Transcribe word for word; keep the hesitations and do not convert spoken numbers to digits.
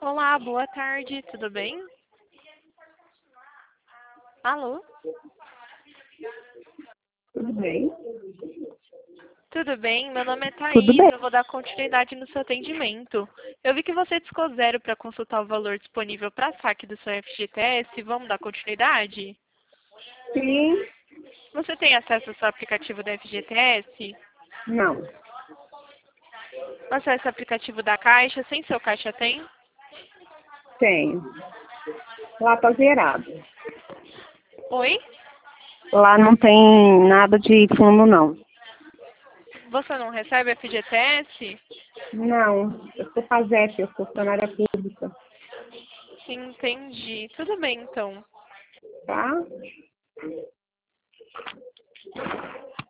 Olá, boa tarde, tudo bem? Alô? Tudo bem? Tudo bem? Meu nome é Tudo Thaís, bem. eu vou dar continuidade no seu atendimento. Eu vi que você discou zero para consultar o valor disponível para saque do seu F G T S. Vamos dar continuidade? Sim. Você tem acesso ao seu aplicativo da F G T S? Não. Acesse o aplicativo da Caixa, sem seu Caixa tem? Tenho. Lá tá zerado. Oi? Lá não tem nada de fundo, não. Você não recebe F G T S? Não. Eu sou FASEP, eu sou funcionária pública. Sim, entendi. Tudo bem, então. Tá?